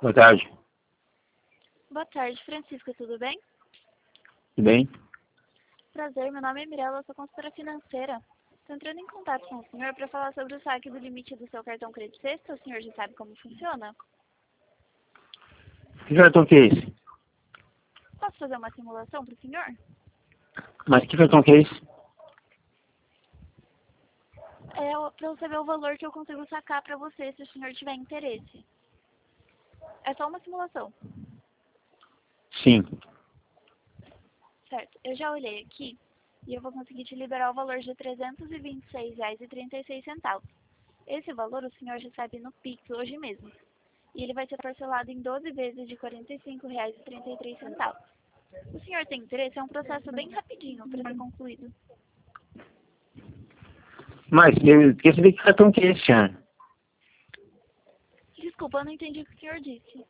Boa tarde. Boa tarde, Francisca, tudo bem? Tudo bem? Prazer, meu nome é Mirella, eu sou consultora financeira. Estou entrando em contato com o senhor para falar sobre o saque do limite do seu cartão Credit Sexta. O senhor já sabe como funciona? Que cartão que é esse? Posso fazer uma simulação para o senhor? Mas que cartão que é esse? Para eu saber o valor que eu consigo sacar para você, se o senhor tiver interesse. É só uma simulação, Sim. certo? Eu já olhei aqui e eu vou conseguir te liberar o valor de R$ 326,36. Esse valor o senhor recebe no Pix hoje mesmo. E ele vai ser parcelado em 12 vezes de R$ 45,33. O senhor tem interesse? É um processo bem rapidinho para ser concluído. Mas eu queria saber que cartão que é esse, senhor. Desculpa, eu não entendi o que o senhor disse.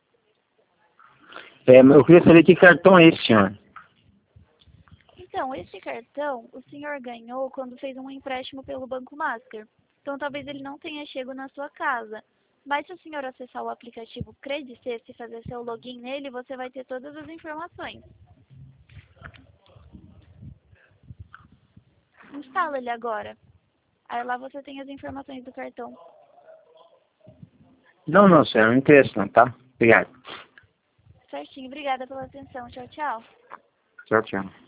Eu queria saber que cartão é esse, senhor. Então, esse cartão o senhor ganhou quando fez um empréstimo pelo Banco Master. Então, talvez ele não tenha chego na sua casa. Mas se o senhor acessar o aplicativo Credit Sexta e fazer seu login nele, você vai ter todas as informações. Instala ele agora. Aí lá você tem as informações do cartão. Não, senhor, não interessa não, tá? Obrigado. Certinho, obrigada pela atenção. Tchau, tchau. Tchau, tchau.